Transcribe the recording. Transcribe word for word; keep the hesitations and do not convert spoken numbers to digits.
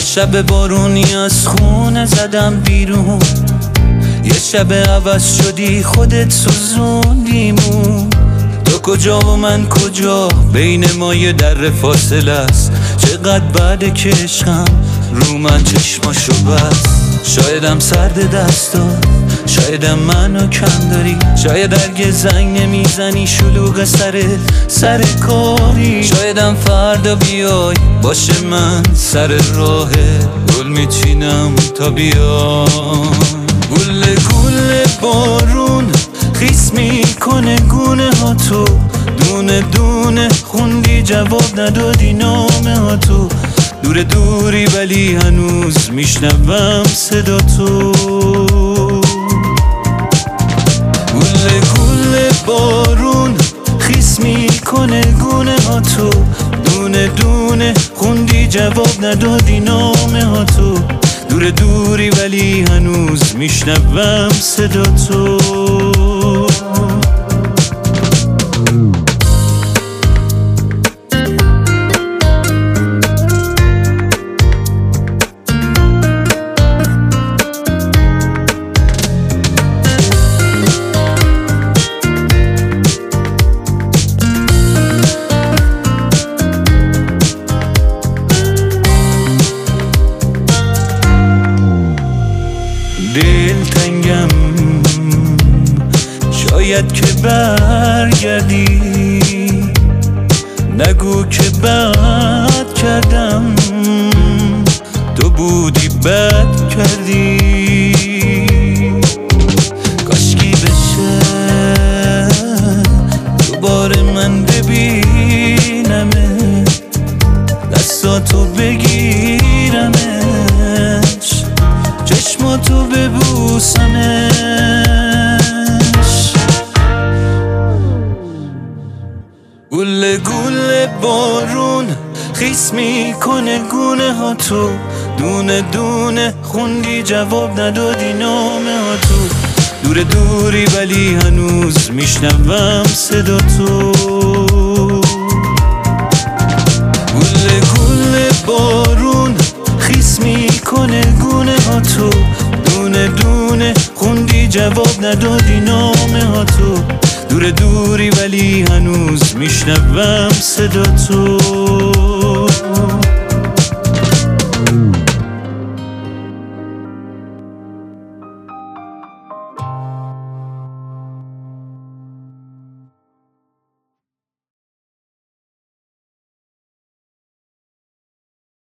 شب بارونی از خونه زدم بیرون، یه شب عوض شدی خودت سوزوندیمون. تو کجا و من کجا، بین ما یه در فاصله است. چقدر بعد که عشقم رو من چشماشو بست. شایدم سرد دستات، شایدم منو کم داری، شاید هرگز زنگ نمیزنی شلوغ سرت سر کاری. شایدم فردا بیای باشه من سر راه گل میچینم تا بیای. گله گله بارون خیس میکنه گونه ها تو، دونه دونه خوندی جواب ندادی نامه ها تو. دور دوری ولی هنوز میشنوم صدا تو. گله گله بارون خیس میکنه گونه ها تو، دونه دونه خوندی جواب ندادی نامه ها تو. دور دوری ولی هنوز میشنوم صدا تو. دلتنگم شاید که برگردی، نگو که بد کردم، تو بودی بد کردی. کاشکی بشه دوباره من ببینمه، دستاتو بگیرمش، چشماتو ببوسمش. گله گله بارون خیس میکنه گونه ها تو، دونه دونه خوندی جواب ندادی نامه ها تو. دور دوری ولی هنوز میشنوم صدا تو. گله گله بارون خیس میکنه گونه ها تو، دونه دونه خوندی جواب ندادی نامه ها تو. دور دوری ولی هنوز میشنوم صدا تو.